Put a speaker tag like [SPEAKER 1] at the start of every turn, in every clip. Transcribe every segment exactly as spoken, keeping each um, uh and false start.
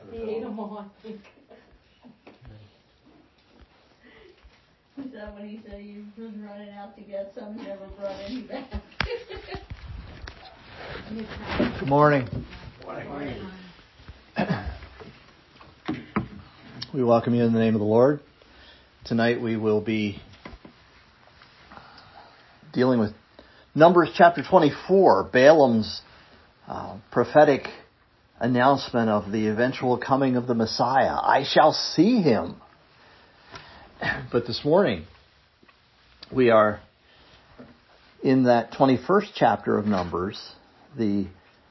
[SPEAKER 1] He ate them all, I think.
[SPEAKER 2] Is that when he said he was running out to get some, never brought any back?
[SPEAKER 3] Good morning.
[SPEAKER 2] Morning.
[SPEAKER 3] We welcome you in the name of the Lord. Tonight we will be dealing with Numbers chapter twenty-four, Balaam's uh, prophetic announcement of the eventual coming of the Messiah. I shall see him. But this morning we are in that twenty-first chapter of Numbers, the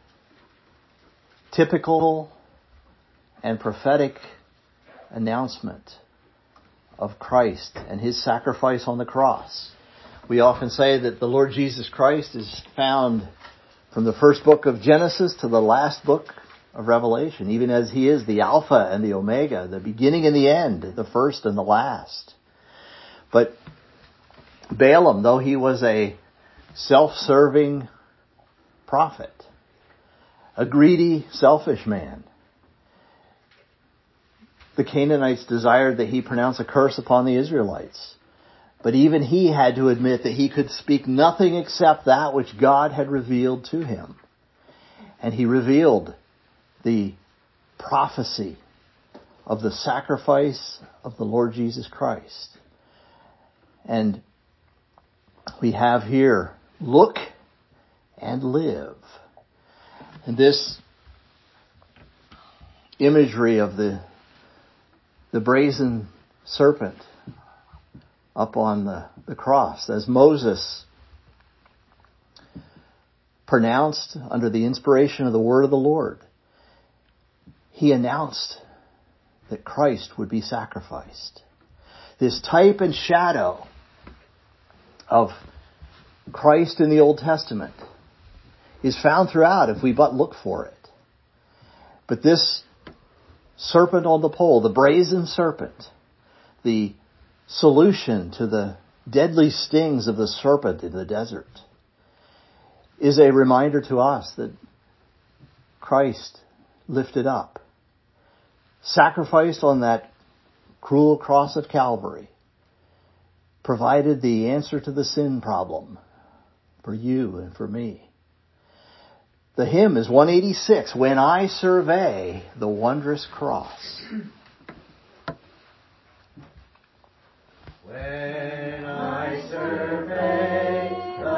[SPEAKER 3] typical and prophetic announcement of Christ and his sacrifice on the cross. We often say that the Lord Jesus Christ is found from the first book of Genesis to the last book of Revelation, even as he is the Alpha and the Omega, the beginning and the end, the first and the last. But Balaam, though he was a self-serving prophet, a greedy, selfish man, the Canaanites desired that he pronounce a curse upon the Israelites. But even he had to admit that he could speak nothing except that which God had revealed to him. And he revealed the prophecy of the sacrifice of the Lord Jesus Christ. And we have here, look and live. And this imagery of the the brazen serpent up on the, the cross, as Moses pronounced under the inspiration of the word of the Lord, he announced that Christ would be sacrificed. This type and shadow of Christ in the Old Testament is found throughout if we but look for it. But this serpent on the pole, the brazen serpent, the solution to the deadly stings of the serpent in the desert, is a reminder to us that Christ lifted up, sacrificed on that cruel cross of Calvary, provided the answer to the sin problem for you and for me. The hymn is one eighty-six, When I Survey the Wondrous Cross.
[SPEAKER 4] When I survey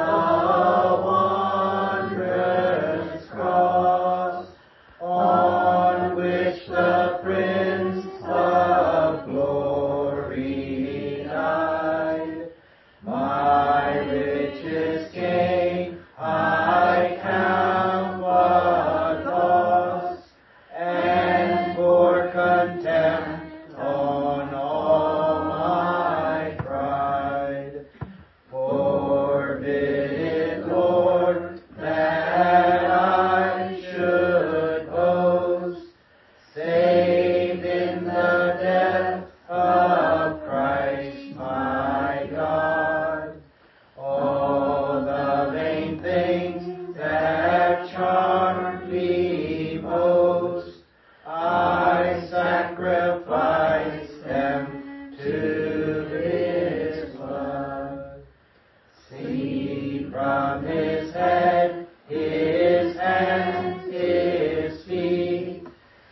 [SPEAKER 4] the wondrous cross, on which the Prince of Glory died, my richest gain I count but loss, and for contempt on all my pride. Forbid it, Lord, that I should boast, save in the death of Christ my God. All the vain things that charmed me most, I sacrifice them to his blood. See from his head, his hands, his feet,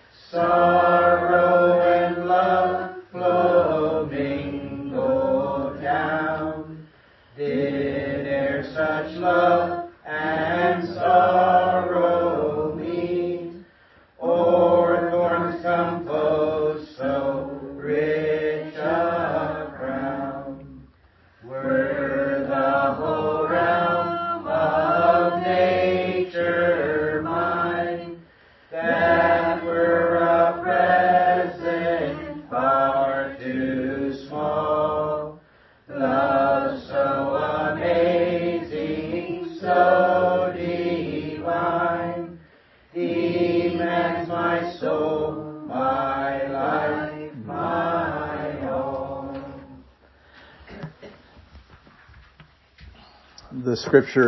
[SPEAKER 4] sorrow and love flow mingled down. Did e'er such love and sorrow meet, or thorns compose so rich a crown? Were the whole realm of nature mine, that were a present far too small. Love so amazing, so divine, demands my soul, my life, my all.
[SPEAKER 3] The scripture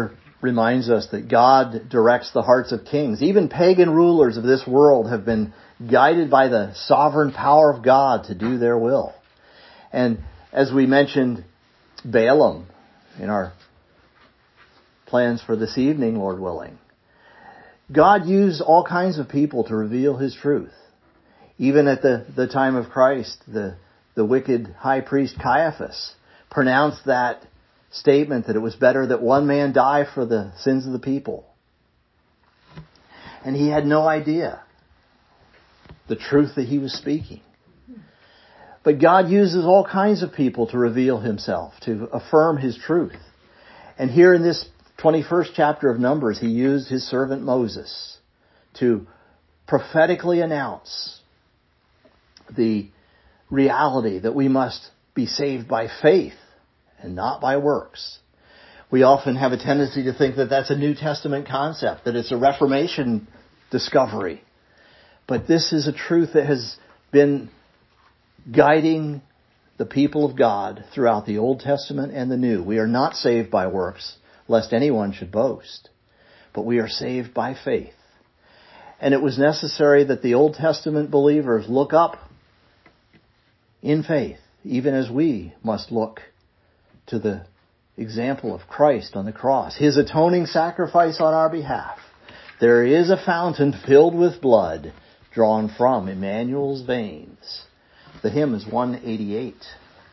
[SPEAKER 3] reminds us that God directs the hearts of kings. Even pagan rulers of this world have been guided by the sovereign power of God to do their will. And as we mentioned Balaam in our plans for this evening, Lord willing, God used all kinds of people to reveal His truth. Even at the, the time of Christ, the, the wicked high priest Caiaphas pronounced that statement that it was better that one man die for the sins of the people. And he had no idea the truth that he was speaking. But God uses all kinds of people to reveal Himself, to affirm His truth. And here in this twenty-first chapter of Numbers, He used His servant Moses to prophetically announce the reality that we must be saved by faith and not by works. We often have a tendency to think that that's a New Testament concept, that it's a Reformation discovery. But this is a truth that has been guiding the people of God throughout the Old Testament and the New. We are not saved by works, lest anyone should boast, but we are saved by faith. And it was necessary that the Old Testament believers look up in faith, even as we must look to the example of Christ on the cross, His atoning sacrifice on our behalf. There is a fountain filled with blood drawn from Emmanuel's veins. The hymn is one eighty-eight.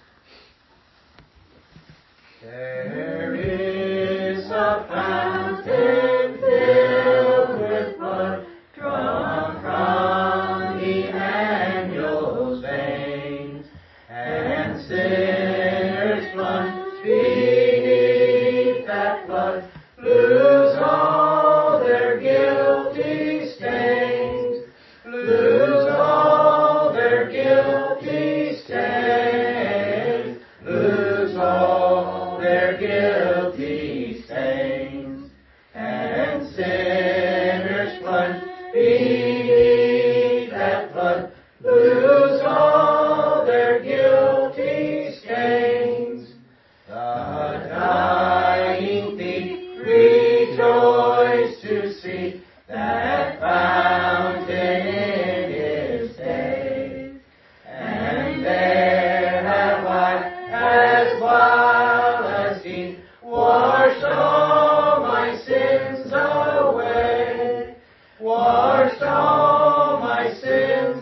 [SPEAKER 4] There is a fountain filled with blood drawn from Emmanuel's veins, and sinners plunged beneath that flood lose all their guilty stains, lose all their guilty stains, lose all their guilty stains, and sinners plunged beneath that flood lose all their guilty stains. The dying thief rejoiced to see that fountain in his day, and there have I, as while as he, washed all my sins away, washed all my sins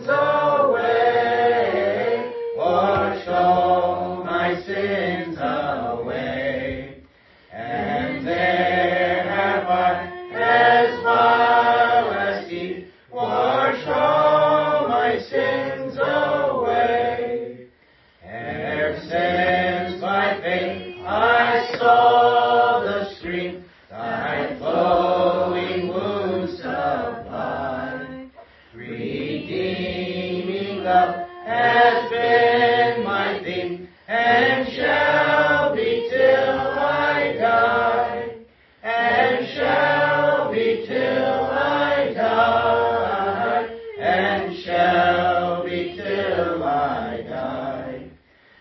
[SPEAKER 4] away, washed all my sins away, and there have I, as while as he, washed all my sins away. Ere since by faith I saw the stream, thy flowing wounds supply. Redeeming love has been my theme, and shall be till I die, and shall be till I die, and shall be till I die.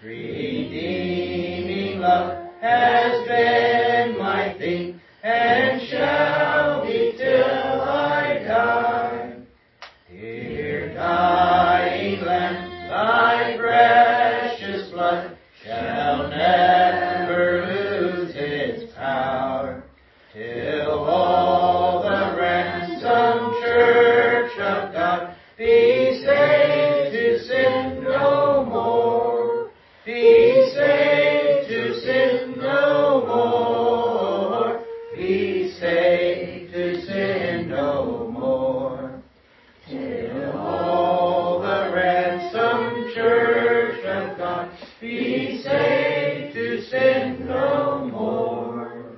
[SPEAKER 4] Redeeming love has been my theme, and shall be till I die. Dear dying Lamb, thy precious blood shall never lose its power, till all the ransomed church of God be saved to sin no more, be saved to sin no more, be saved to sin no more, till all the ransomed church of God be saved to sin no more.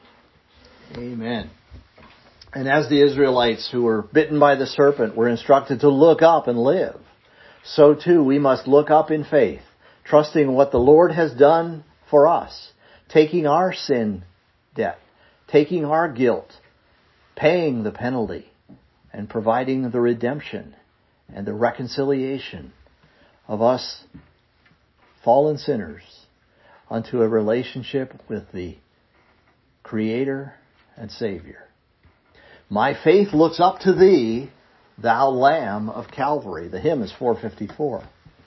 [SPEAKER 3] Amen. And as the Israelites who were bitten by the serpent were instructed to look up and live, so too we must look up in faith, trusting what the Lord has done for us, taking our sin debt, taking our guilt, paying the penalty, and providing the redemption and the reconciliation of us fallen sinners unto a relationship with the Creator and Savior. My faith looks up to thee, thou Lamb of Calvary. The hymn is four fifty-four.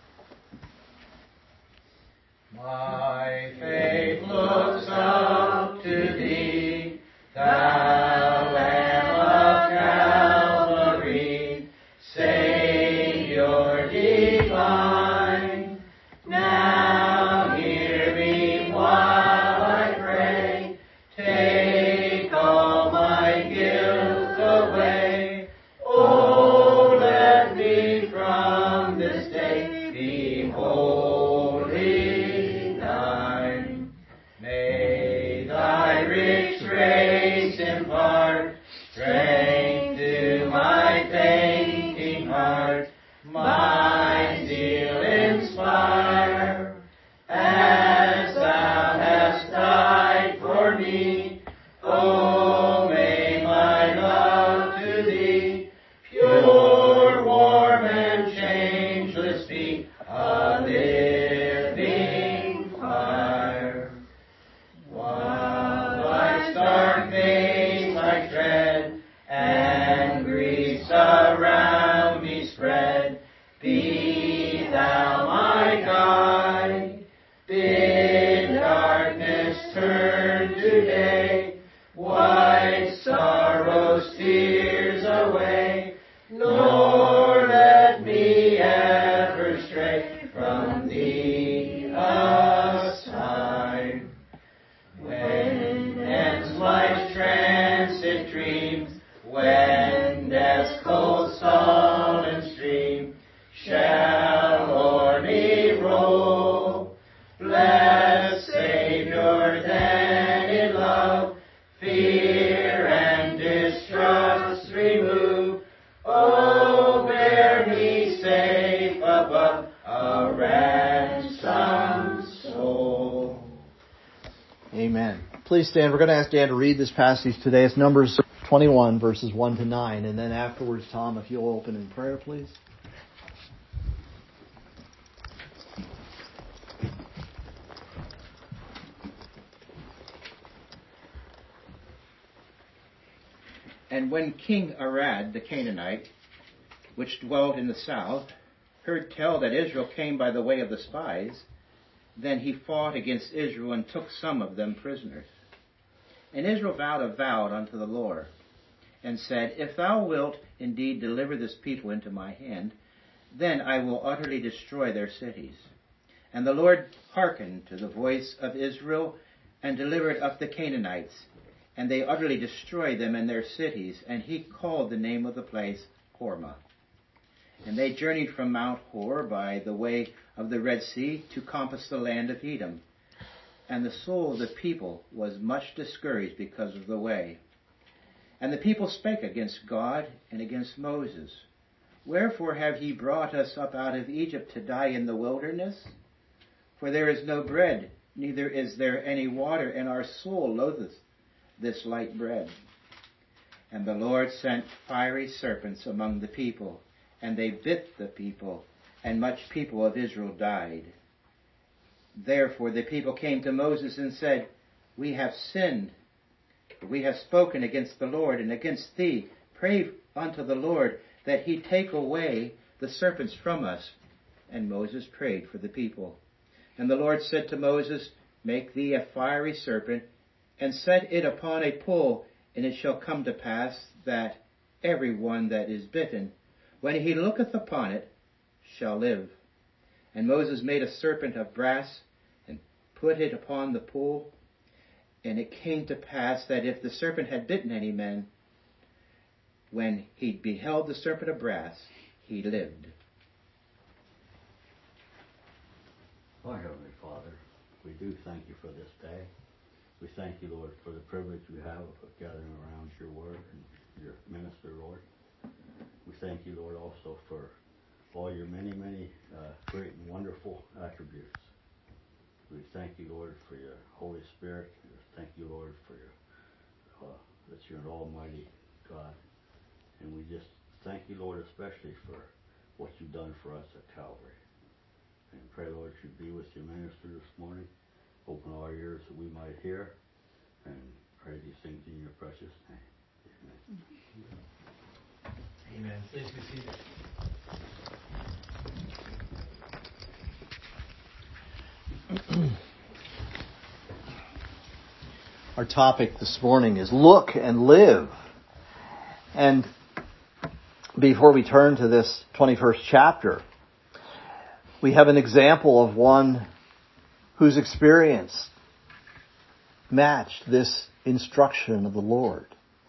[SPEAKER 4] My faith looks up to thee, thou Lamb of Calvary, Savior divine. Now hear me while I pray, take all my guilt away. Oh, let me from this day be wholly thine. May thy rich grace impart strength to my fainting heart, my zeal inspire. As thou hast died for me, oh, may my love to thee, pure, warm, and changeless be, a living fire. While life's dark maze I tread, and griefs around me spread, be thou my guide. Bid darkness turn to day, wipe sorrow's tears away, nor let me ever stray from thee aside. When ends life's transit dreams, when death's cold sullen stream shall o'er me roll, blessed Savior, then in love, fear and distrust remove. Oh, bear me safe above, a ransomed soul.
[SPEAKER 3] Amen. Please stand. We're going to ask Dan to read this passage today. It's Numbers twenty-one, verses one to nine. And then afterwards, Tom, if you'll open in prayer, please.
[SPEAKER 1] And when King Arad the Canaanite, which dwelt in the south, heard tell that Israel came by the way of the spies, then he fought against Israel and took some of them prisoners. And Israel vowed a vow unto the Lord, and said, If thou wilt indeed deliver this people into my hand, then I will utterly destroy their cities. And the Lord hearkened to the voice of Israel, and delivered up the Canaanites, and they utterly destroyed them and their cities, and he called the name of the place Hormah. And they journeyed from Mount Hor by the way of the Red Sea to compass the land of Edom. And the soul of the people was much discouraged because of the way. And the people spake against God and against Moses. Wherefore have ye brought us up out of Egypt to die in the wilderness? For there is no bread, neither is there any water, and our soul loatheth this light bread. And the Lord sent fiery serpents among the people, and they bit the people, and much people of Israel died. Therefore the people came to Moses and said, We have sinned, for we have spoken against the Lord and against thee. Pray unto the Lord that he take away the serpents from us. And Moses prayed for the people. And the Lord said to Moses, Make thee a fiery serpent, and set it upon a pole, and it shall come to pass that every one that is bitten, when he looketh upon it, shall live. And Moses made a serpent of brass, and put it upon the pole. And it came to pass that if the serpent had bitten any man, when he beheld the serpent of brass, he lived.
[SPEAKER 5] Our Heavenly Father, we do thank you for this day. We thank you, Lord, for the privilege we have of gathering around your word and your minister, Lord. We thank you, Lord, also for all your many, many uh, great and wonderful attributes. We thank you, Lord, for your Holy Spirit. We thank you, Lord, for your uh, that you're an almighty God. And we just thank you, Lord, especially for what you've done for us at Calvary. And pray, Lord, you be with your minister this morning. Open our ears that we might hear. And pray these things in your precious name. Amen.
[SPEAKER 6] Amen. Please be seated.
[SPEAKER 3] Our topic this morning is look and live. And before we turn to this twenty-first chapter, we have an example of one whose experience matched this instruction of the Lord.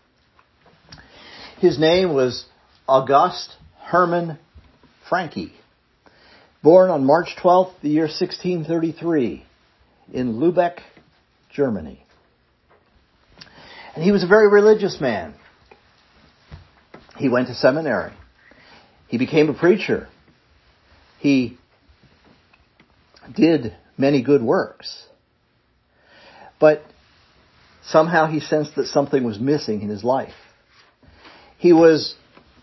[SPEAKER 3] His name was August Hermann Francke, born on March twelfth, the year sixteen thirty-three, in Lübeck, Germany. And he was a very religious man. He went to seminary. He became a preacher. He did many good works. But somehow he sensed that something was missing in his life. He was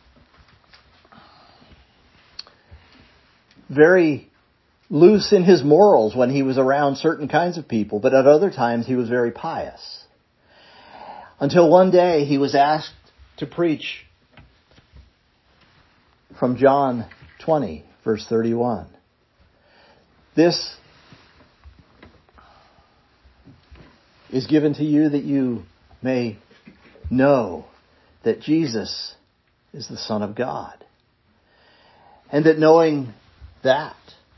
[SPEAKER 3] very loose in his morals when he was around certain kinds of people, but at other times he was very pious. Until one day he was asked to preach from John twenty, verse thirty-one. This is given to you that you may know that Jesus is the Son of God. And that knowing that,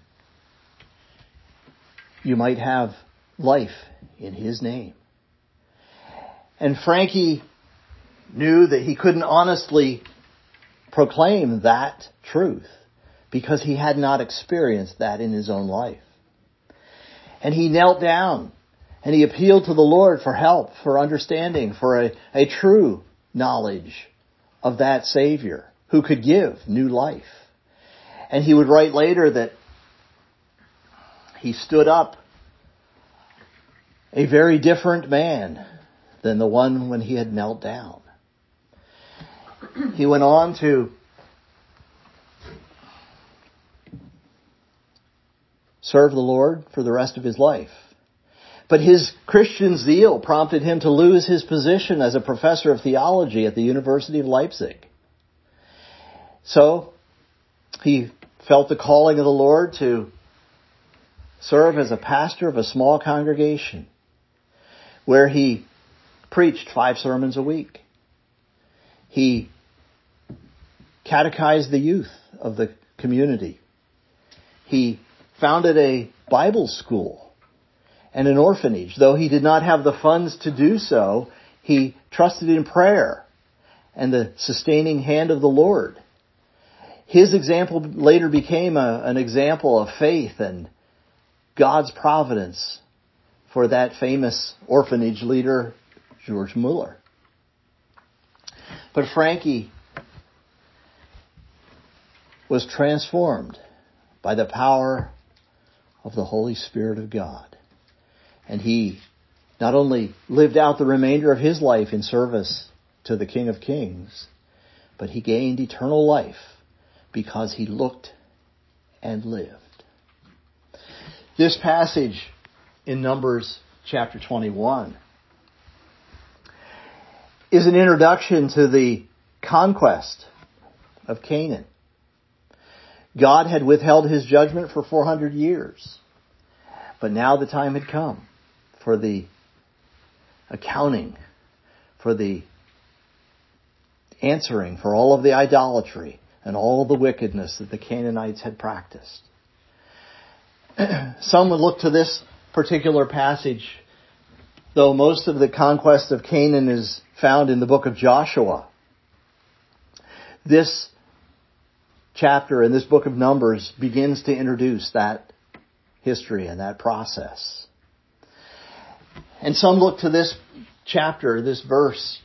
[SPEAKER 3] you might have life in His name. And Francke knew that he couldn't honestly proclaim that truth because he had not experienced that in his own life. And he knelt down and he appealed to the Lord for help, for understanding, for a, a true knowledge of that Savior who could give new life. And he would write later that he stood up a very different man than the one when he had knelt down. He went on to serve the Lord for the rest of his life. But his Christian zeal prompted him to lose his position as a professor of theology at the University of Leipzig. So he felt the calling of the Lord to serve as a pastor of a small congregation where he preached five sermons a week. He catechized the youth of the community. He founded a Bible school and an orphanage. Though he did not have the funds to do so, he trusted in prayer and the sustaining hand of the Lord. His example later became a, an example of faith and God's providence for that famous orphanage leader, George Mueller. But Francke was transformed by the power of the Holy Spirit of God. And he not only lived out the remainder of his life in service to the King of Kings, but he gained eternal life because he looked and lived. This passage in Numbers chapter twenty-one is an introduction to the conquest of Canaan. God had withheld His judgment for four hundred years. But now the time had come for the accounting, for the answering for all of the idolatry and all of the wickedness that the Canaanites had practiced. Some would look to this particular passage, though most of the conquest of Canaan is found in the book of Joshua. This chapter in this book of Numbers begins to introduce that history and that process. And some look to this chapter, this verse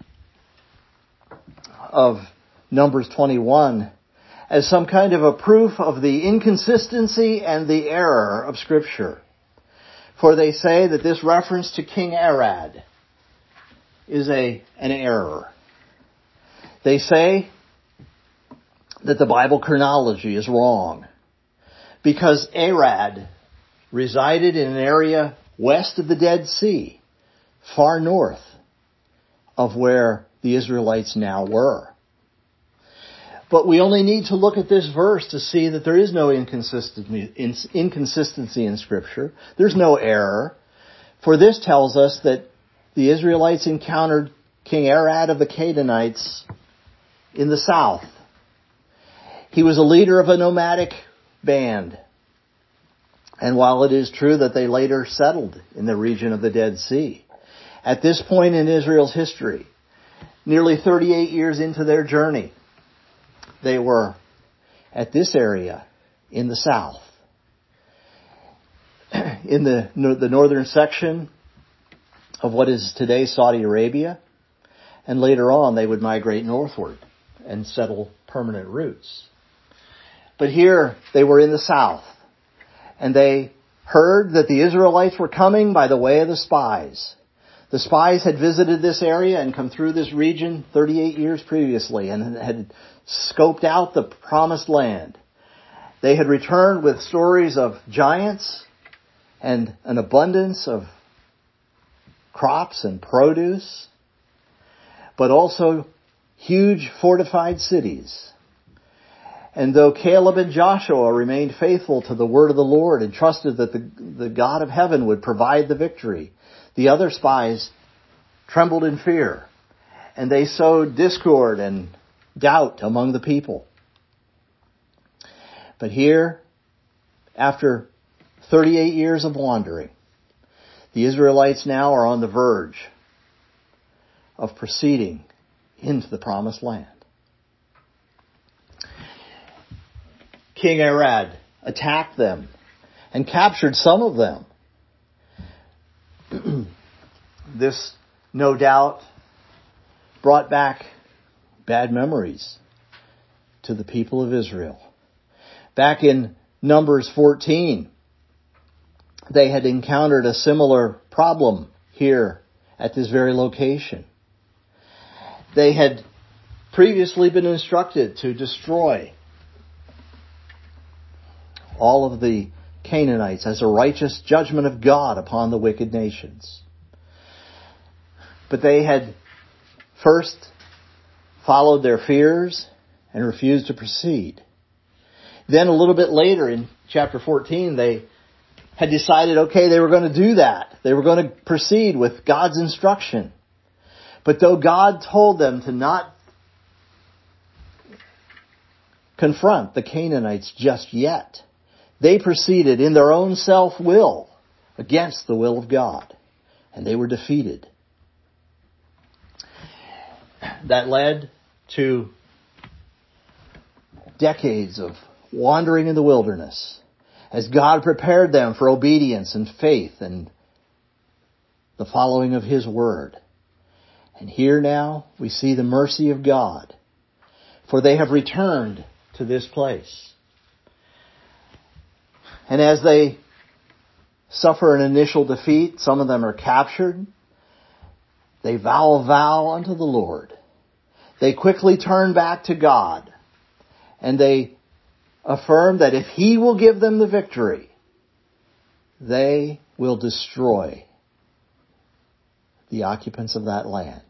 [SPEAKER 3] of Numbers twenty-one, as some kind of a proof of the inconsistency and the error of Scripture. For they say that this reference to King Arad is a an error. They say that the Bible chronology is wrong because Arad resided in an area west of the Dead Sea, far north of where the Israelites now were. But we only need to look at this verse to see that there is no inconsistency in Scripture. There's no error. For this tells us that the Israelites encountered King Arad of the Canaanites in the south. He was a leader of a nomadic band. And while it is true that they later settled in the region of the Dead Sea, at this point in Israel's history, nearly thirty-eight years into their journey, they were at this area in the south. In the, the northern section of what is today Saudi Arabia, and later on they would migrate northward and settle permanent roots. But here they were in the south, and they heard that the Israelites were coming by the way of the spies. The spies had visited this area and come through this region thirty-eight years previously and had scoped out the promised land. They had returned with stories of giants and an abundance of crops and produce, but also huge fortified cities. And though Caleb and Joshua remained faithful to the word of the Lord and trusted that the, the God of heaven would provide the victory, the other spies trembled in fear, and they sowed discord and doubt among the people. But here, after thirty-eight years of wandering, the Israelites now are on the verge of proceeding into the promised land. King Arad attacked them and captured some of them. This, no doubt, brought back bad memories to the people of Israel. Back in Numbers fourteen, they had encountered a similar problem here at this very location. They had previously been instructed to destroy all of the Canaanites as a righteous judgment of God upon the wicked nations. But they had first followed their fears and refused to proceed. Then a little bit later in chapter fourteen, they had decided, okay, they were going to do that. They were going to proceed with God's instruction. But though God told them to not confront the Canaanites just yet, they proceeded in their own self-will against the will of God, and they were defeated. That led to decades of wandering in the wilderness as God prepared them for obedience and faith and the following of His word. And here now we see the mercy of God, for they have returned to this place. And as they suffer an initial defeat, some of them are captured, they vow a vow unto the Lord. They quickly turn back to God, and they affirm that if He will give them the victory, they will destroy the occupants of that land.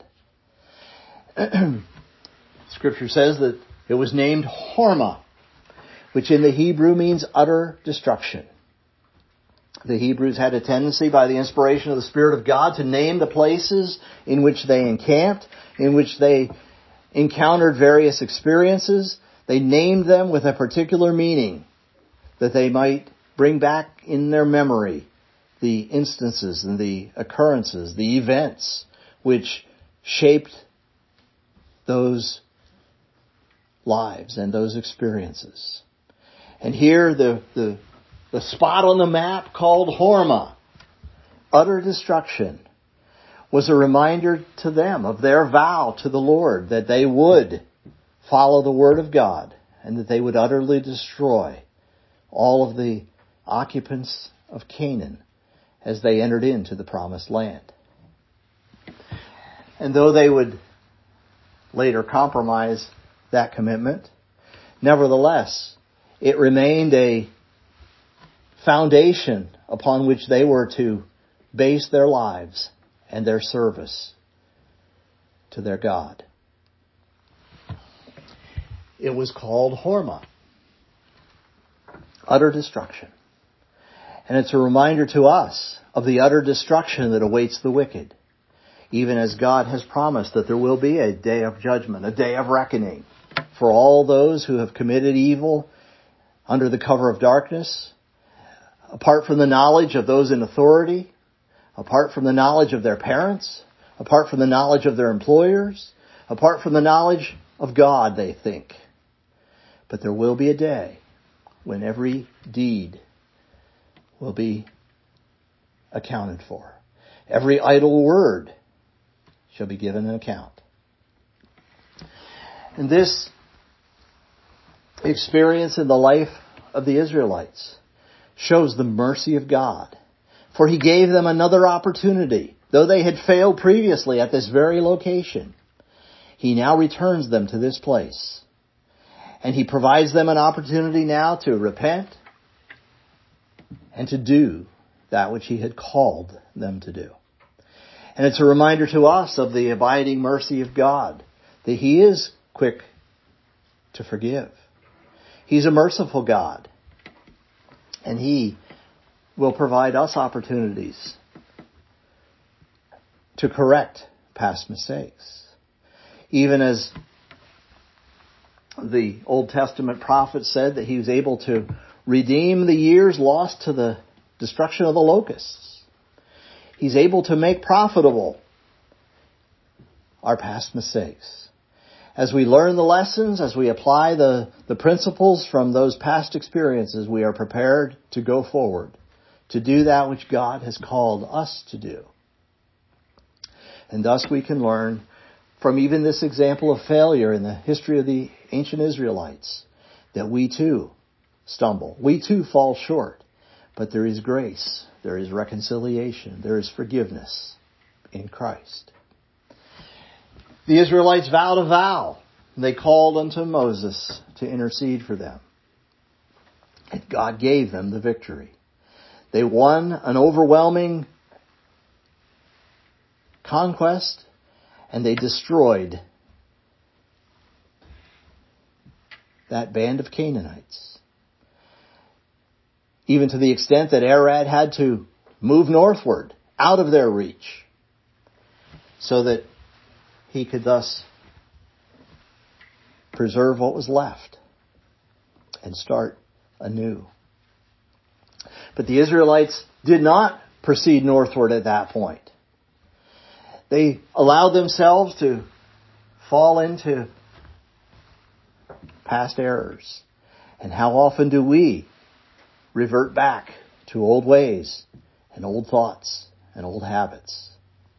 [SPEAKER 3] Scripture says that it was named Hormah, which in the Hebrew means utter destruction. The Hebrews had a tendency, by the inspiration of the Spirit of God, to name the places in which they encamped, in which they encountered various experiences. They named them with a particular meaning, that they might bring back in their memory the instances and the occurrences, the events which shaped those lives and those experiences. And here the, the, the spot on the map called Hormah, utter destruction, was a reminder to them of their vow to the Lord that they would follow the word of God and that they would utterly destroy all of the occupants of Canaan as they entered into the promised land. And though they would later compromise that commitment, nevertheless, it remained a foundation upon which they were to base their lives and their service to their God. It was called Hormah, utter destruction. And it's a reminder to us of the utter destruction that awaits the wicked, even as God has promised that there will be a day of judgment, a day of reckoning for all those who have committed evil under the cover of darkness, apart from the knowledge of those in authority, apart from the knowledge of their parents, apart from the knowledge of their employers, apart from the knowledge of God, they think. But there will be a day when every deed will be accounted for. Every idle word shall be given an account. And this experience in the life of the Israelites shows the mercy of God. For He gave them another opportunity. Though they had failed previously at this very location, He now returns them to this place. And He provides them an opportunity now to repent and to do that which He had called them to do. And it's a reminder to us of the abiding mercy of God, that He is quick to forgive. He's a merciful God. And He will provide us opportunities to correct past mistakes. Even as the Old Testament prophet said that He was able to redeem the years lost to the destruction of the locusts. He's able to make profitable our past mistakes. As we learn the lessons, as we apply the, the principles from those past experiences, we are prepared to go forward, to do that which God has called us to do. And thus we can learn from even this example of failure in the history of the ancient Israelites that we too stumble. We too fall short. But there is grace. There is reconciliation. There is forgiveness in Christ. The Israelites vowed a vow. They called unto Moses to intercede for them. And God gave them the victory. They won an overwhelming conquest, and they destroyed that band of Canaanites. Even to the extent that Arad had to move northward, out of their reach, so that he could thus preserve what was left and start anew. But the Israelites did not proceed northward at that point. They allowed themselves to fall into past errors. And how often do we revert back to old ways and old thoughts and old habits?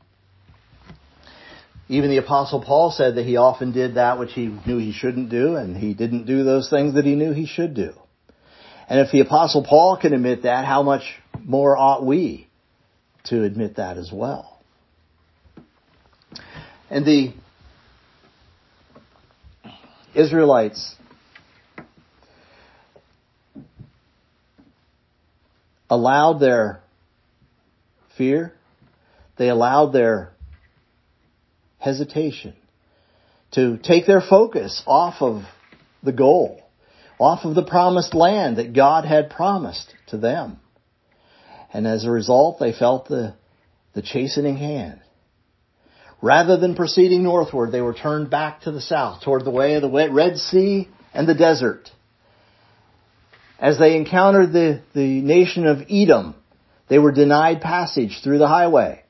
[SPEAKER 3] Even the Apostle Paul said that he often did that which he knew he shouldn't do, and he didn't do those things that he knew he should do. And if the Apostle Paul can admit that, how much more ought we to admit that as well? And the Israelites allowed their fear, they allowed their hesitation to take their focus off of the goal, off of the promised land that God had promised to them. And as a result, they felt the, the chastening hand. Rather than proceeding northward, they were turned back to the south, toward the way of the Red Sea and the desert. As they encountered the, the nation of Edom, they were denied passage through the highway.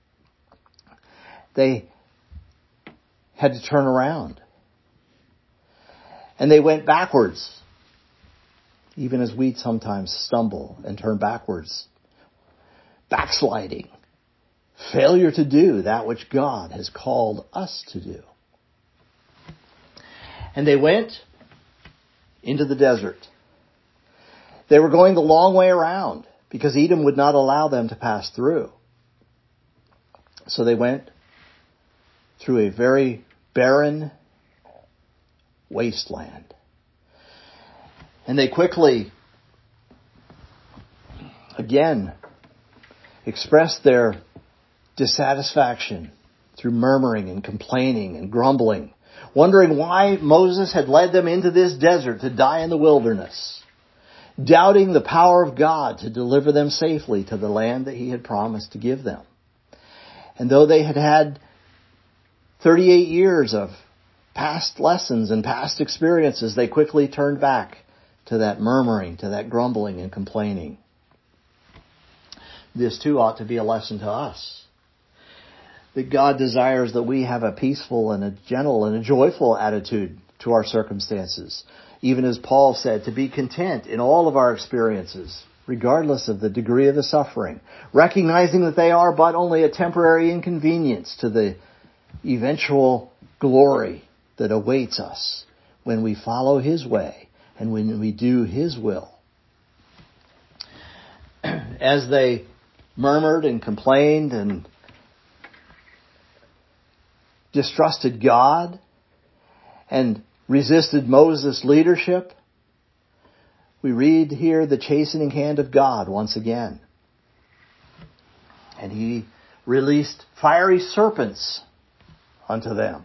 [SPEAKER 3] They had to turn around. And they went backwards, even as we sometimes stumble and turn backwards. Backsliding. Failure to do that which God has called us to do. And they went into the desert. They were going the long way around because Edom would not allow them to pass through. So they went through a very barren wasteland. And they quickly, again, expressed their dissatisfaction through murmuring and complaining and grumbling, wondering why Moses had led them into this desert to die in the wilderness, doubting the power of God to deliver them safely to the land that he had promised to give them. And though they had had thirty-eight years of past lessons and past experiences, they quickly turned back to that murmuring, to that grumbling and complaining. This too ought to be a lesson to us. That God desires that we have a peaceful and a gentle and a joyful attitude to our circumstances. Even as Paul said, to be content in all of our experiences, regardless of the degree of the suffering, recognizing that they are but only a temporary inconvenience to the eventual glory that awaits us when we follow his way and when we do his will. As they murmured and complained and distrusted God and resisted Moses' leadership, we read here the chastening hand of God once again. And he released fiery serpents unto them.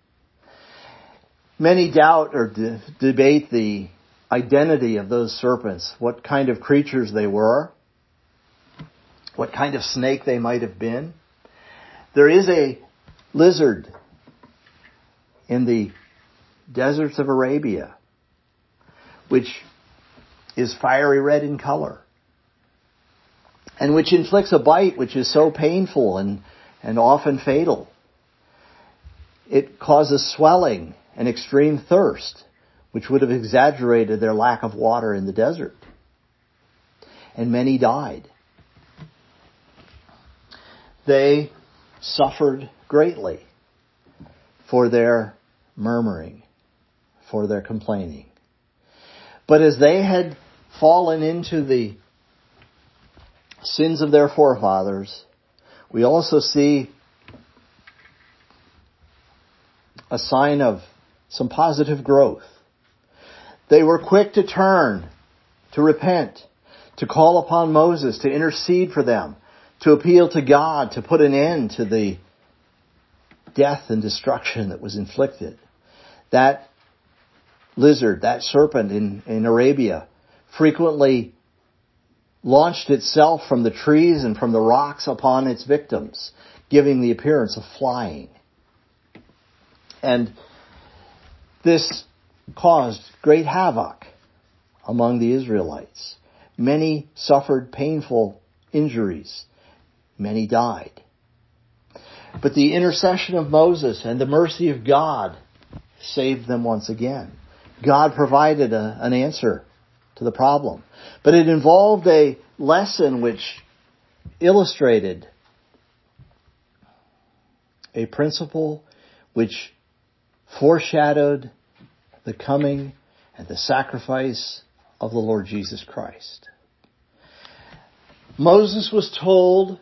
[SPEAKER 3] Many doubt or de- debate the identity of those serpents, what kind of creatures they were, what kind of snake they might have been. There is a lizard in the deserts of Arabia, which is fiery red in color, and which inflicts a bite which is so painful and, and often fatal. It causes swelling and extreme thirst, which would have exaggerated their lack of water in the desert. And many died. They suffered greatly for their murmuring, for their complaining. But as they had fallen into the sins of their forefathers, we also see a sign of some positive growth. They were quick to turn, to repent, to call upon Moses, to intercede for them, to appeal to God, to put an end to the death and destruction that was inflicted. That lizard, that serpent in, in Arabia, frequently launched itself from the trees and from the rocks upon its victims, giving the appearance of flying. And this caused great havoc among the Israelites. Many suffered painful injuries. Many died. But the intercession of Moses and the mercy of God saved them once again. God provided a, an answer to the problem. But it involved a lesson which illustrated a principle which foreshadowed the coming and the sacrifice of the Lord Jesus Christ. Moses was told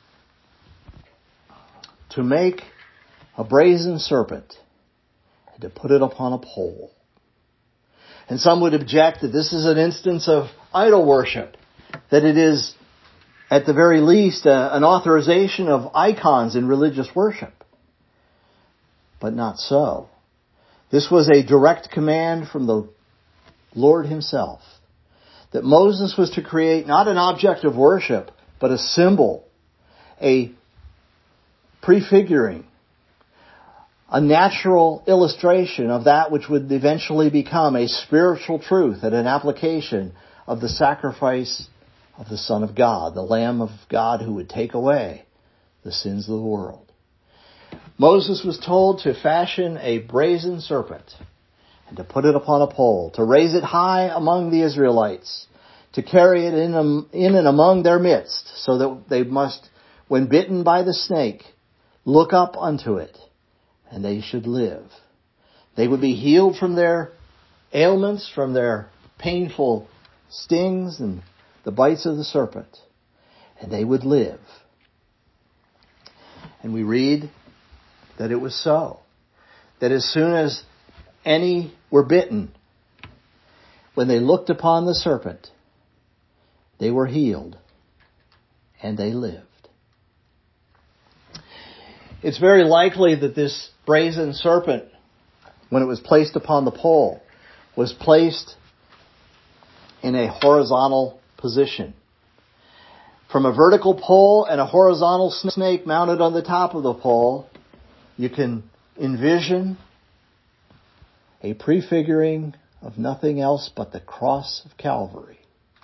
[SPEAKER 3] to make a brazen serpent and to put it upon a pole. And some would object that this is an instance of idol worship, that it is at the very least a, an authorization of icons in religious worship. But not so. This was a direct command from the Lord himself, that Moses was to create not an object of worship, but a symbol, a prefiguring, a natural illustration of that which would eventually become a spiritual truth and an application of the sacrifice of the Son of God, the Lamb of God who would take away the sins of the world. Moses was told to fashion a brazen serpent and to put it upon a pole, to raise it high among the Israelites, to carry it in, in and among their midst, so that they must, when bitten by the snake, look up unto it, and they should live. They would be healed from their ailments, from their painful stings and the bites of the serpent, and they would live. And we read that it was so. That as soon as any were bitten, when they looked upon the serpent, they were healed and they lived. It's very likely that this brazen serpent, when it was placed upon the pole, was placed in a horizontal position. From a vertical pole and a horizontal snake mounted on the top of the pole, you can envision a prefiguring of nothing else but the cross of Calvary.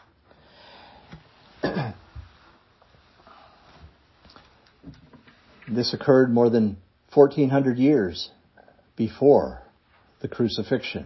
[SPEAKER 3] This occurred more than fourteen hundred years before the crucifixion.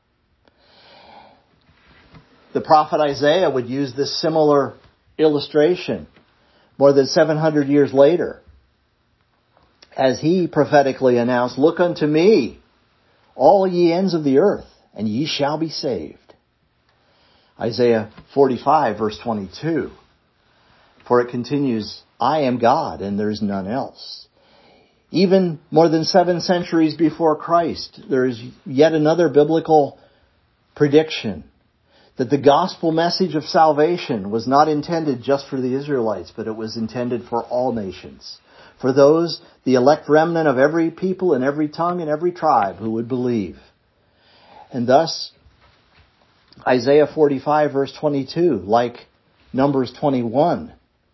[SPEAKER 3] The prophet Isaiah would use this similar illustration more than seven hundred years later, as he prophetically announced, "Look unto me, all ye ends of the earth, and ye shall be saved." Isaiah forty-five, verse twenty-two. For it continues, "I am God, and there is none else." Even more than seven centuries before Christ, there is yet another biblical prediction that the gospel message of salvation was not intended just for the Israelites, but it was intended for all nations. For those, the elect remnant of every people and every tongue and every tribe who would believe. And thus, Isaiah forty-five, verse twenty-two, like Numbers twenty-one,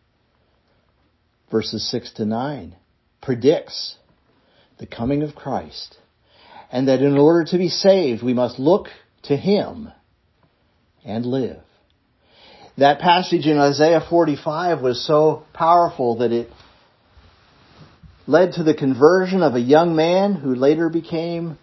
[SPEAKER 3] verses six to nine, predicts the coming of Christ, and that in order to be saved, we must look to Him and live. That passage in Isaiah forty-five was so powerful that it led to the conversion of a young man who later became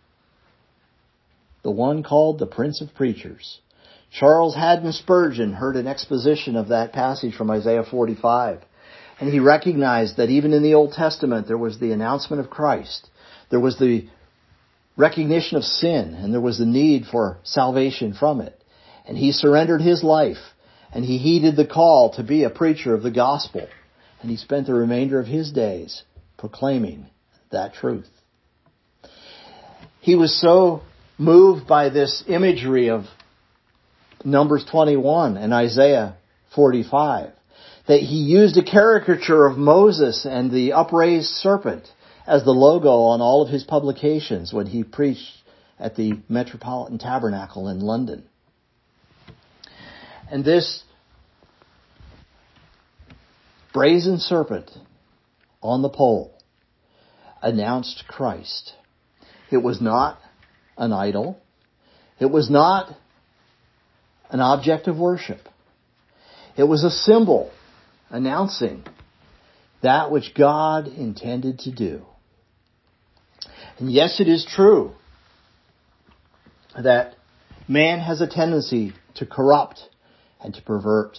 [SPEAKER 3] the one called the Prince of Preachers. Charles Haddon Spurgeon heard an exposition of that passage from Isaiah forty-five. And he recognized that even in the Old Testament there was the announcement of Christ. There was the recognition of sin, and there was the need for salvation from it. And he surrendered his life, and he heeded the call to be a preacher of the gospel. And he spent the remainder of his days proclaiming that truth. He was so moved by this imagery of Numbers twenty-one and Isaiah forty-five that he used a caricature of Moses and the upraised serpent as the logo on all of his publications when he preached at the Metropolitan Tabernacle in London. And this brazen serpent on the pole announced Christ. It was not an idol. It was not an object of worship. It was a symbol announcing that which God intended to do. And yes, it is true that man has a tendency to corrupt and to pervert.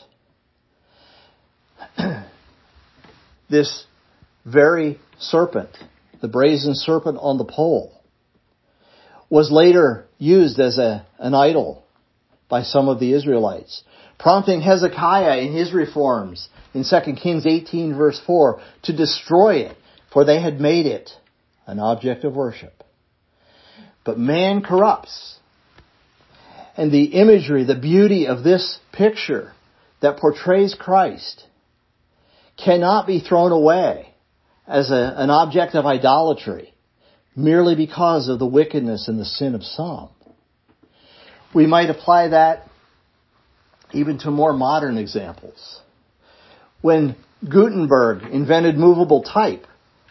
[SPEAKER 3] This very serpent, the brazen serpent on the pole, was later used as a, an idol by some of the Israelites, prompting Hezekiah in his reforms in Second Kings eighteen verse four to destroy it, for they had made it an object of worship. But man corrupts. And the imagery, the beauty of this picture that portrays Christ cannot be thrown away as a, an object of idolatry merely because of the wickedness and the sin of some. We might apply that even to more modern examples. When Gutenberg invented movable type,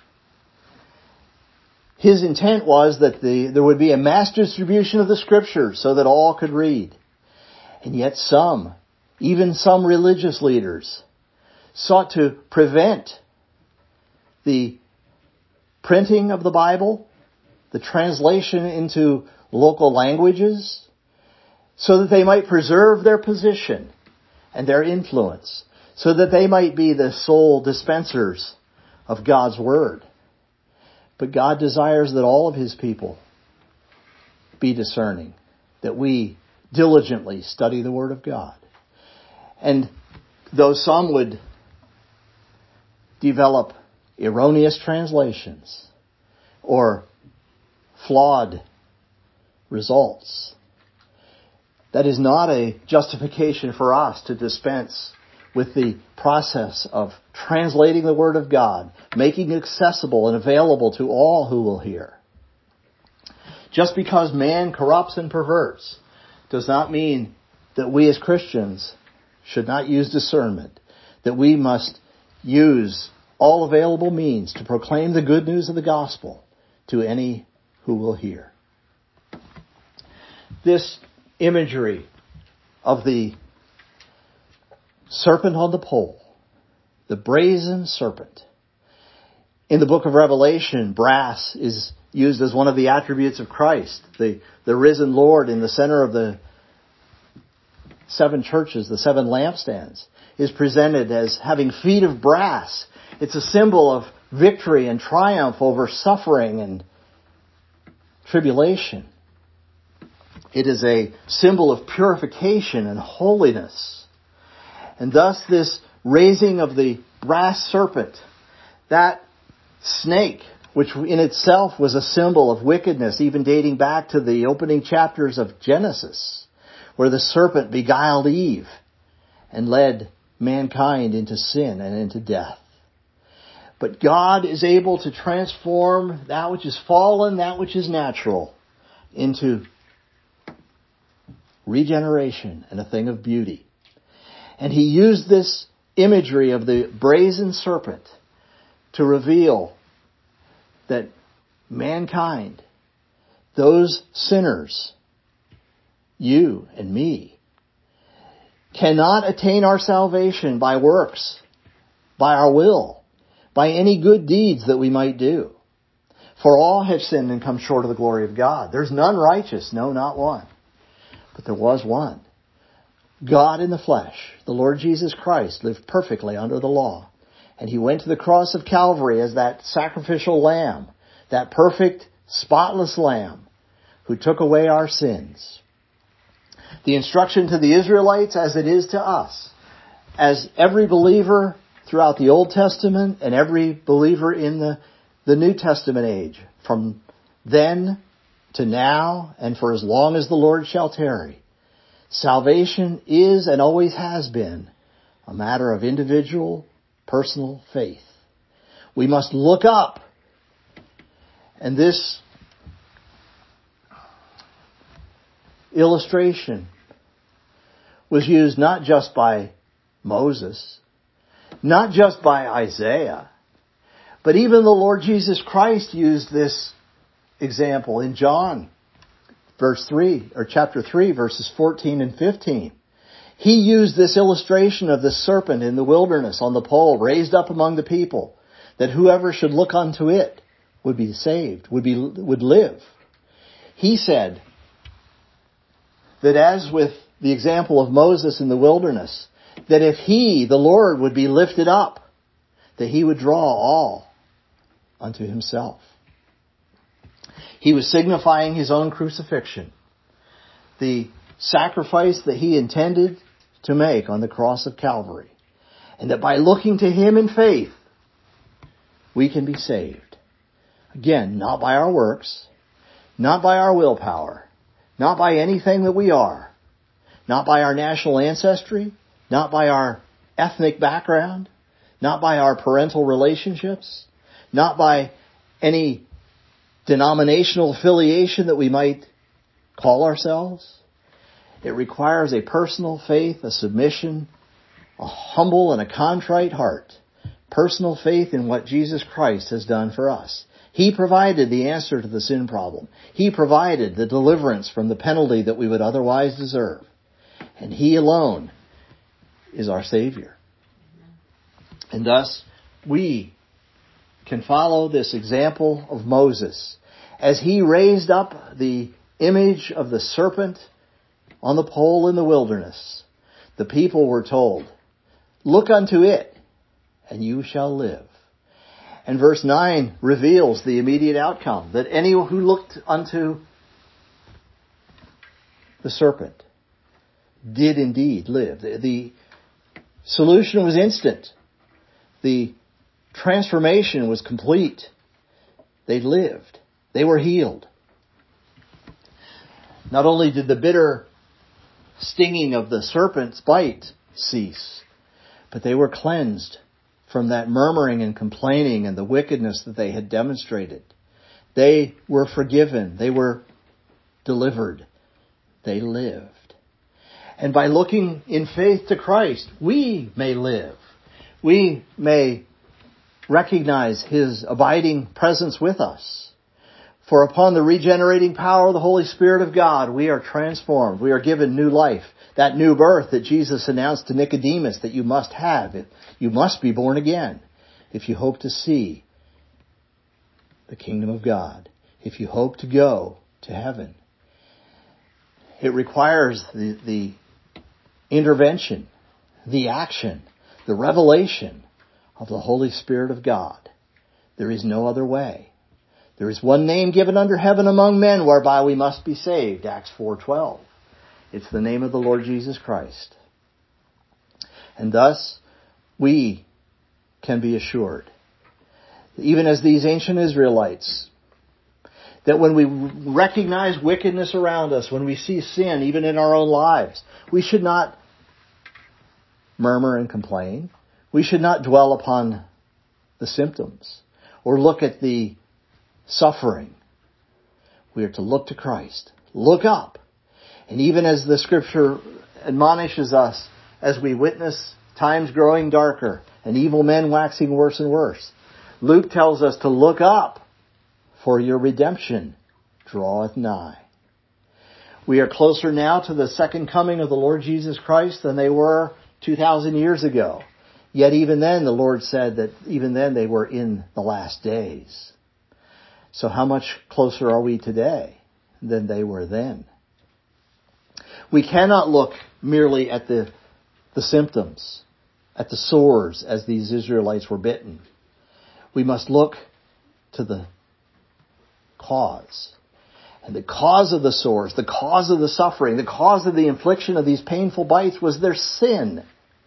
[SPEAKER 3] his intent was that the, there would be a mass distribution of the Scriptures so that all could read. And yet some, even some religious leaders, sought to prevent the printing of the Bible, the translation into local languages, so that they might preserve their position and their influence, so that they might be the sole dispensers of God's Word. But God desires that all of His people be discerning, that we diligently study the Word of God. And though some would develop erroneous translations or flawed results, that is not a justification for us to dispense with the process of translating the Word of God, making it accessible and available to all who will hear. Just because man corrupts and perverts does not mean that we as Christians should not use discernment, that we must use all available means to proclaim the good news of the gospel to any who will hear. This imagery of the serpent on the pole, the brazen serpent. In the book of Revelation, brass is used as one of the attributes of Christ. The, the risen Lord in the center of the seven churches, the seven lampstands, is presented as having feet of brass. It's a symbol of victory and triumph over suffering and tribulation. It is a symbol of purification and holiness. And thus this raising of the brass serpent, that snake, which in itself was a symbol of wickedness, even dating back to the opening chapters of Genesis, where the serpent beguiled Eve and led mankind into sin and into death. But God is able to transform that which is fallen, that which is natural, into regeneration and a thing of beauty. And he used this imagery of the brazen serpent to reveal that mankind, those sinners, you and me, cannot attain our salvation by works, by our will, by any good deeds that we might do. For all have sinned and come short of the glory of God. There's none righteous, no, not one. But there was one. God in the flesh, the Lord Jesus Christ, lived perfectly under the law. And he went to the cross of Calvary as that sacrificial lamb, that perfect, spotless lamb who took away our sins. The instruction to the Israelites, as it is to us, as every believer throughout the Old Testament and every believer in the, the New Testament age, from then to now and for as long as the Lord shall tarry, salvation is and always has been a matter of individual, personal faith. We must look up. And this illustration was used not just by Moses, not just by Isaiah, but even the Lord Jesus Christ used this example in John, verse three, or chapter three, verses fourteen and fifteen. He used this illustration of the serpent in the wilderness on the pole, raised up among the people, that whoever should look unto it would be saved, would be would live. He said that as with the example of Moses in the wilderness, that if he, the Lord, would be lifted up, that he would draw all unto himself. He was signifying his own crucifixion, the sacrifice that he intended to make on the cross of Calvary, and that by looking to him in faith, we can be saved. Again, not by our works, not by our willpower, not by anything that we are, not by our national ancestry, not by our ethnic background, not by our parental relationships, not by any denominational affiliation that we might call ourselves. It requires a personal faith, a submission, a humble and a contrite heart, personal faith in what Jesus Christ has done for us. He provided the answer to the sin problem. He provided the deliverance from the penalty that we would otherwise deserve. And He alone is our Savior. And thus, we can follow this example of Moses. As he raised up the image of the serpent on the pole in the wilderness, the people were told, "Look unto it, and you shall live." And verse nine reveals the immediate outcome, that any who looked unto the serpent did indeed live. The, the solution was instant. The transformation was complete. They lived. They were healed. Not only did the bitter stinging of the serpent's bite cease, But they were cleansed from that murmuring and complaining and the wickedness that they had demonstrated. They were forgiven. They were delivered. They lived. And by looking in faith to Christ, we may live. We may recognize His abiding presence with us. For upon the regenerating power of the Holy Spirit of God, we are transformed. We are given new life. That new birth that Jesus announced to Nicodemus that you must have. You must be born again if you hope to see the kingdom of God. If you hope to go to heaven. It requires the, the intervention, the action, the revelation of the Holy Spirit of God. There is no other way. There is one name given under heaven among men whereby we must be saved. Acts four twelve. It's the name of the Lord Jesus Christ. And thus, we can be assured, even as these ancient Israelites, that when we recognize wickedness around us, when we see sin even in our own lives, we should not murmur and complain. We should not dwell upon the symptoms or look at the suffering. We are to look to Christ. Look up. And even as the Scripture admonishes us, as we witness times growing darker and evil men waxing worse and worse, Luke tells us to look up, for your redemption draweth nigh. We are closer now to the second coming of the Lord Jesus Christ than they were two thousand years ago. Yet even then the Lord said that even then they were in the last days. So how much closer are we today than they were then? We cannot look merely at the, the symptoms, at the sores as these Israelites were bitten. We must look to the cause. And the cause of the sores, the cause of the suffering, the cause of the infliction of these painful bites was their sin.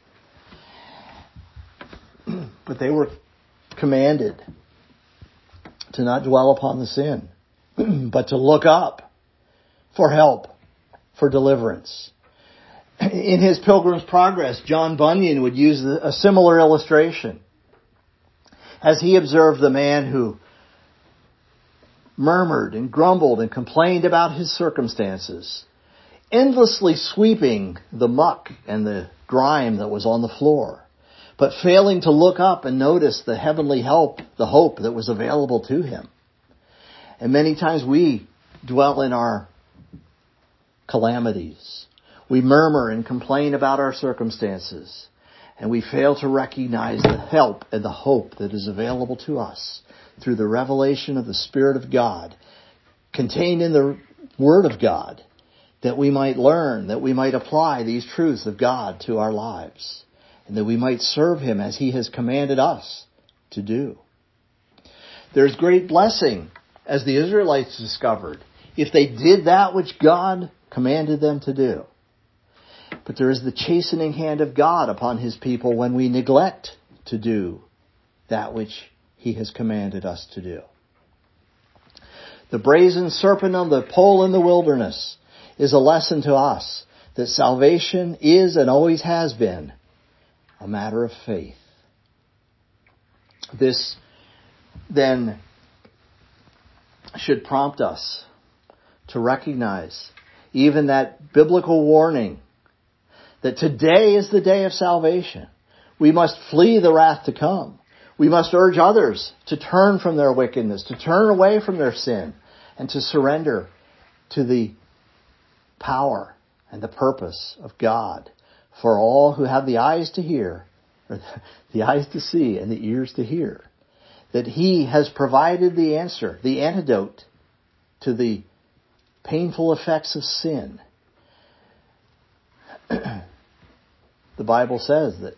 [SPEAKER 3] But they were commanded to not dwell upon the sin, but to look up for help, for deliverance. In his Pilgrim's Progress, John Bunyan would use a similar illustration as he observed the man who murmured and grumbled and complained about his circumstances, endlessly sweeping the muck and the grime that was on the floor, but failing to look up and notice the heavenly help, the hope that was available to him. And many times we dwell in our calamities. We murmur and complain about our circumstances, and we fail to recognize the help and the hope that is available to us through the revelation of the Spirit of God contained in the Word of God, that we might learn, that we might apply these truths of God to our lives, and that we might serve Him as He has commanded us to do. There's great blessing, as the Israelites discovered, if they did that which God commanded them to do. But there is the chastening hand of God upon His people when we neglect to do that which He has commanded us to do. The brazen serpent on the pole in the wilderness is a lesson to us that salvation is and always has been a matter of faith. This then should prompt us to recognize even that biblical warning that today is the day of salvation. We must flee the wrath to come. We must urge others to turn from their wickedness, to turn away from their sin, and to surrender to the power and the purpose of God for all who have the eyes to hear, or the eyes to see and the ears to hear, that He has provided the answer, the antidote to the painful effects of sin. The Bible says that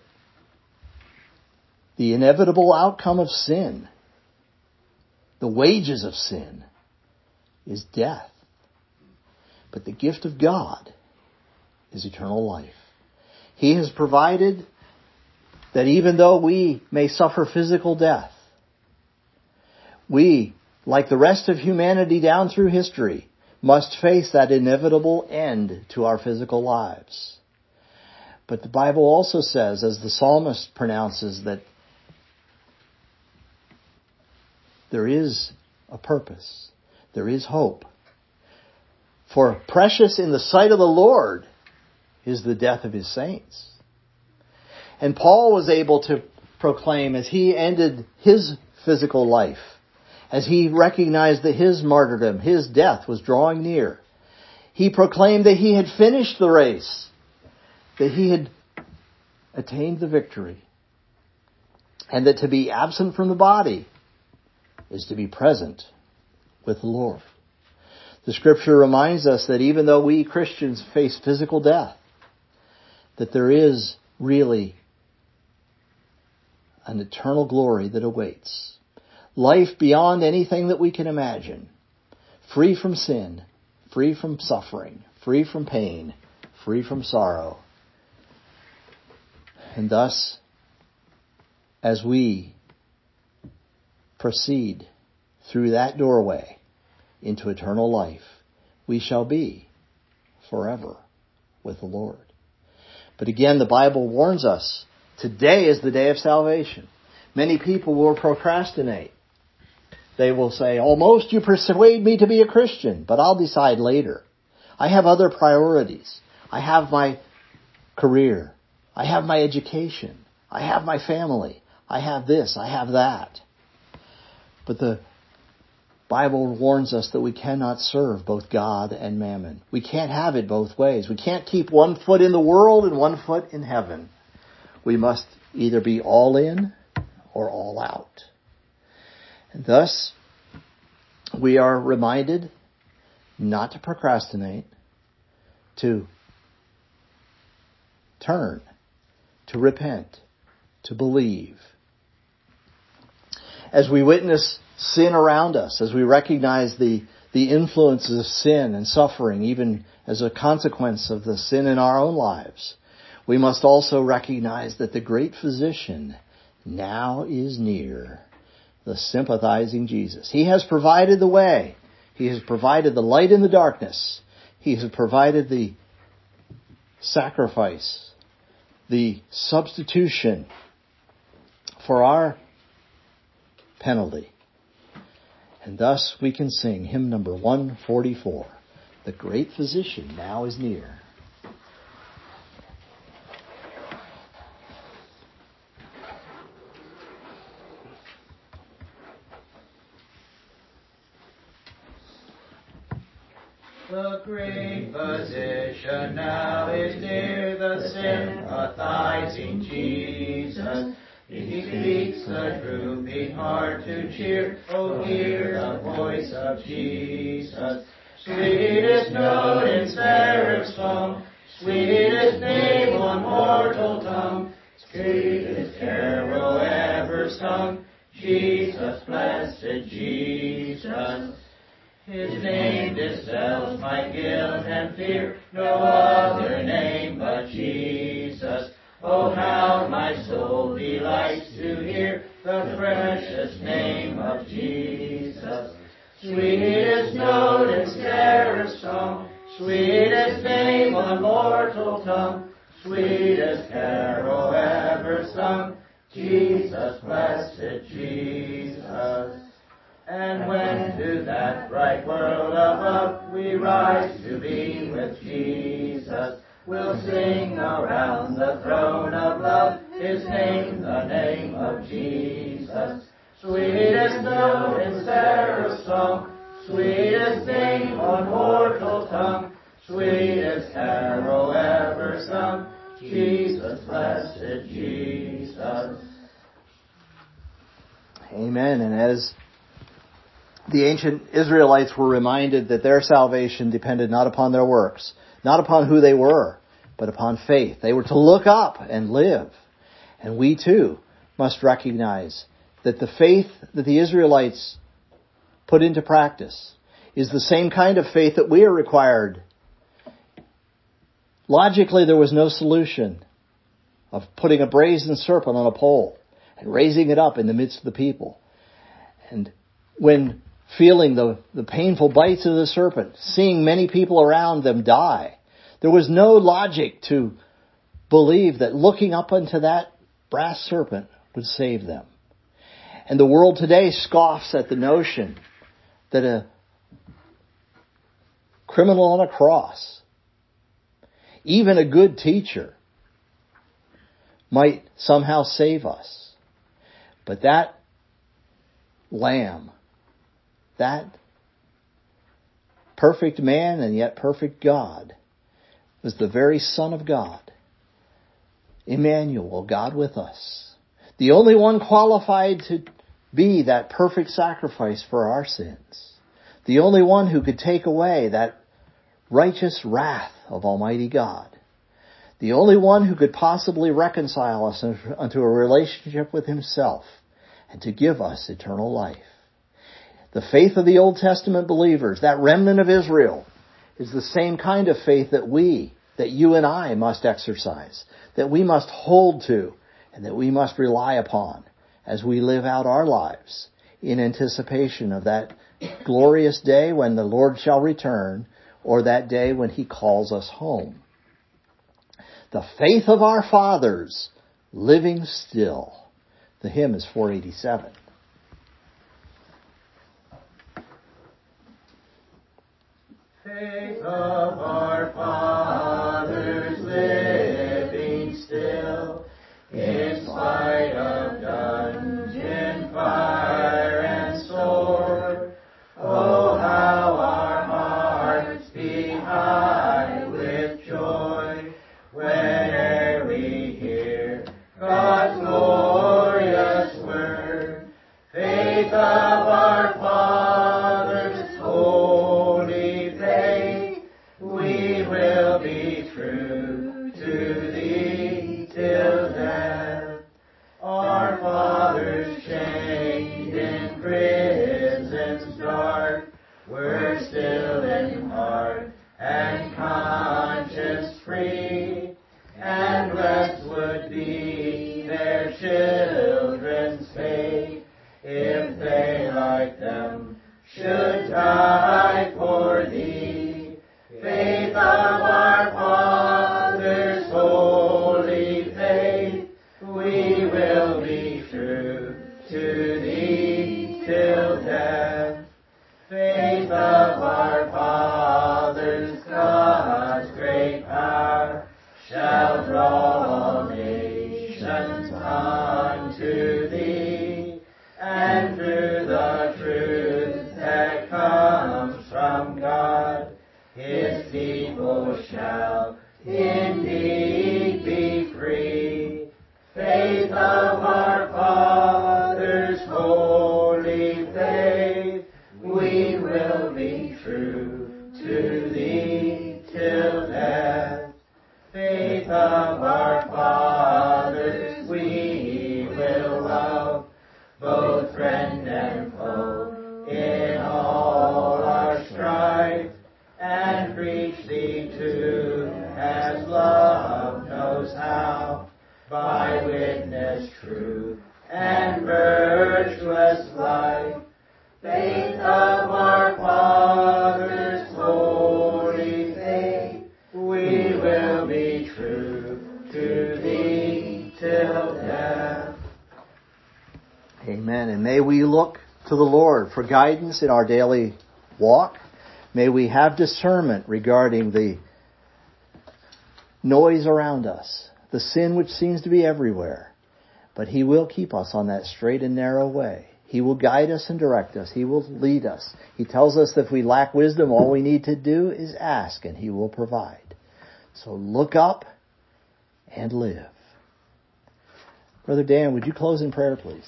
[SPEAKER 3] the inevitable outcome of sin, the wages of sin, is death. But the gift of God is eternal life. He has provided that even though we may suffer physical death, we, like the rest of humanity down through history, must face that inevitable end to our physical lives. But the Bible also says, as the psalmist pronounces, that there is a purpose. There is hope. For precious in the sight of the Lord is the death of his saints. And Paul was able to proclaim, as he ended his physical life, as he recognized that his martyrdom, his death was drawing near, he proclaimed that he had finished the race, that he had attained the victory, and that to be absent from the body is to be present with the Lord. The Scripture reminds us that even though we Christians face physical death, that there is really an eternal glory that awaits. Life beyond anything that we can imagine. Free from sin, free from suffering, free from pain, free from sorrow. And thus, as we proceed through that doorway into eternal life, we shall be forever with the Lord. But again, the Bible warns us, today is the day of salvation. Many people will procrastinate. They will say, almost you persuade me to be a Christian, but I'll decide later. I have other priorities. I have my career. I have my education. I have my family. I have this. I have that. But the Bible warns us that we cannot serve both God and mammon. We can't have it both ways. We can't keep one foot in the world and one foot in heaven. We must either be all in or all out. And thus, we are reminded not to procrastinate, to turn, to repent, to believe. As we witness sin around us, as we recognize the, the influences of sin and suffering, even as a consequence of the sin in our own lives, we must also recognize that the great physician now is near, the sympathizing Jesus. He has provided the way. He has provided the light in the darkness. He has provided the sacrifice, the substitution for our penalty. And thus we can sing hymn number one forty-four. The great physician now is near.
[SPEAKER 4] The great physician now is near, the sympathizing Jesus. He speaks the drooping heart to cheer. Oh, hear the voice of Jesus. Sweetest note in seraph's song, sweetest name on mortal tongue, sweetest carol ever sung, Jesus, blessed Jesus. His name dispels my guilt and fear, no other name but Jesus. Oh, how my soul delights to hear the precious name of Jesus. Sweetest note in seraph's song, sweetest name on mortal tongue, sweetest carol ever sung, Jesus, blessed Jesus. And when to that bright world above we rise to be with Jesus, we'll sing around the throne of love His name, the name of Jesus. Sweetest note in seraph's song, sweetest name on mortal tongue, sweetest carol ever sung, Jesus, blessed Jesus.
[SPEAKER 3] Amen. And as the ancient Israelites were reminded that their salvation depended not upon their works, not upon who they were, but upon faith. They were to look up and live. And we too must recognize that the faith that the Israelites put into practice is the same kind of faith that we are required. Logically, there was no solution of putting a brazen serpent on a pole and raising it up in the midst of the people. And when feeling the, the painful bites of the serpent, seeing many people around them die, there was no logic to believed that looking up unto that brass serpent would save them. And the world today scoffs at the notion that a criminal on a cross, even a good teacher, might somehow save us. But that Lamb, that perfect man and yet perfect God, was the very Son of God. Emmanuel, God with us. The only one qualified to be that perfect sacrifice for our sins. The only one who could take away that righteous wrath of Almighty God. The only one who could possibly reconcile us unto a relationship with Himself and to give us eternal life. The faith of the Old Testament believers, that remnant of Israel, is the same kind of faith that we, that you and I must exercise, that we must hold to, and that we must rely upon as we live out our lives in anticipation of that glorious day when the Lord shall return, or that day when He calls us home. The faith of our fathers, living still. The hymn is four eighty-seven.
[SPEAKER 4] Faith of our fathers, living still, in spite of dungeon, fire, and sword. Oh, how our hearts beat high with joy whene'er we hear God's glorious word. Faith of our fathers, holy faith, we will be true to Thee till death. Our fathers chained in prisons dark were still in heart and conscience free, and blessed would be their children's fate if they like them should die for Thee. Faith of our fathers, holy faith, we will be true to Thee till death. Faith of our fathers, God's great power shall draw all nations unto Thee, and through the truth that comes from God, His people shall indeed be free. Faith of our fathers, holy faith, we will be true to Thee till death. Faith of our fathers, we will love, both friend and foe, in all our strife, and preach Thee too, as love knows how, by witness true and virtuous life. Faith of our fathers, holy faith, we will be true to Thee till death.
[SPEAKER 3] Amen. And may we look to the Lord for guidance in our daily walk. May we have discernment regarding the noise around us, the sin which seems to be everywhere. But He will keep us on that straight and narrow way. He will guide us and direct us. He will lead us. He tells us that if we lack wisdom, all we need to do is ask, and He will provide. So look up and live. Brother Dan, would you close in prayer, please?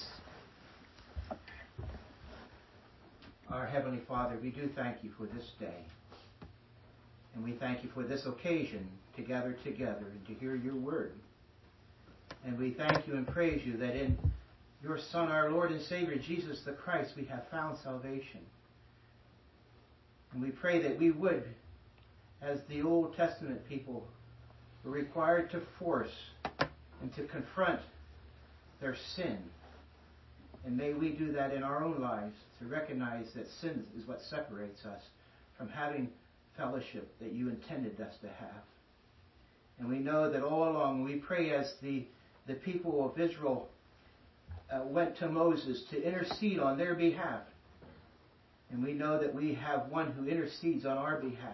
[SPEAKER 1] Our Heavenly Father, we do thank You for this day. And we thank You for this occasion to gather together and to hear Your word. And we thank You and praise You that in Your Son, our Lord and Savior, Jesus the Christ, we have found salvation. And we pray that we would, as the Old Testament people were required to force and to confront their sin. And may we do that in our own lives, to recognize that sin is what separates us from having fellowship that You intended us to have. And we know that all along, we pray as the, the people of Israel uh, went to Moses to intercede on their behalf. And we know that we have one who intercedes on our behalf.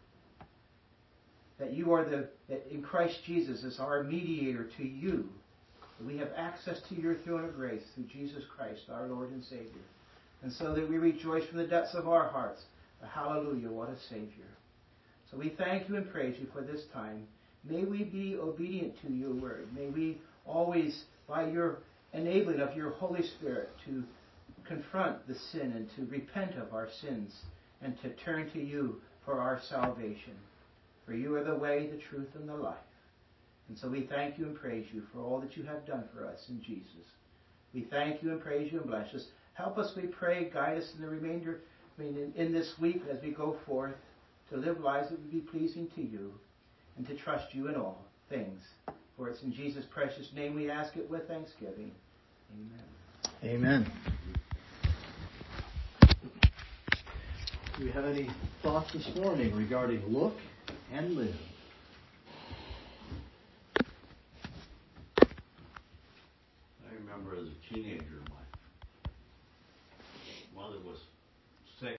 [SPEAKER 1] That you are the, that in Christ Jesus is our mediator to you. That we have access to your throne of grace through Jesus Christ, our Lord and Savior. And so that we rejoice from the depths of our hearts. Hallelujah, what a Savior. So we thank you and praise you for this time. May we be obedient to your word. May we always, by your enabling of your Holy Spirit, to confront the sin and to repent of our sins and to turn to you for our salvation. For you are the way, the truth, and the life. And so we thank you and praise you for all that you have done for us in Jesus. We thank you and praise you and bless us. Help us, we pray, guide us in the remainder, I mean, in, in this week as we go forth, to live lives that would be pleasing to you and to trust you in all things. For it's in Jesus' precious name we ask it with thanksgiving. Amen.
[SPEAKER 3] Amen. Do we have any thoughts this morning regarding look and live?
[SPEAKER 5] I remember as a teenager, my